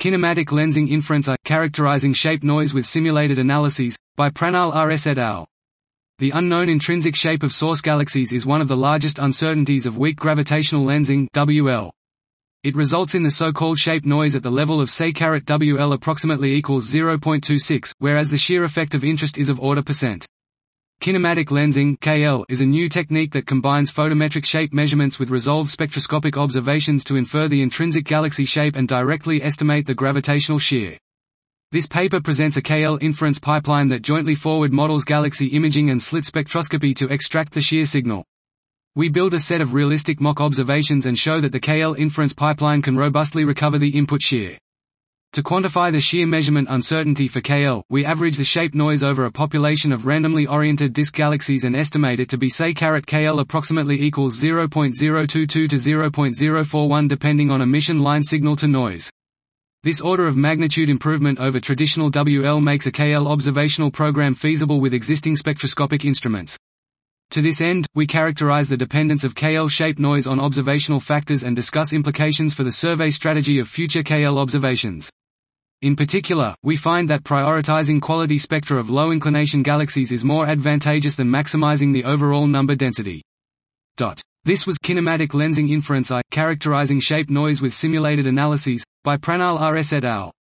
Kinematic lensing inference I, characterizing shape noise with simulated analyses, by Pranal R.S. et al. The unknown intrinsic shape of source galaxies is one of the largest uncertainties of weak gravitational lensing (WL). It results in the so-called shape noise at the level of say WL approximately equals 0.26, whereas the shear effect of interest is of order %. Kinematic lensing (KL) is a new technique that combines photometric shape measurements with resolved spectroscopic observations to infer the intrinsic galaxy shape and directly estimate the gravitational shear. This paper presents a KL inference pipeline that jointly forward models galaxy imaging and slit spectroscopy to extract the shear signal. We build a set of realistic mock observations and show that the KL inference pipeline can robustly recover the input shear. To quantify the shear measurement uncertainty for KL, we average the shape noise over a population of randomly oriented disk galaxies and estimate it to be say KL approximately equals 0.022 to 0.041 depending on emission line signal to noise. This order of magnitude improvement over traditional WL makes a KL observational program feasible with existing spectroscopic instruments. To this end, we characterize the dependence of KL shape noise on observational factors and discuss implications for the survey strategy of future KL observations. In particular, we find that prioritizing quality spectra of low-inclination galaxies is more advantageous than maximizing the overall number density. This was Kinematic Lensing Inference I, characterizing shape noise with simulated analyses, by Pranal R.S. et al.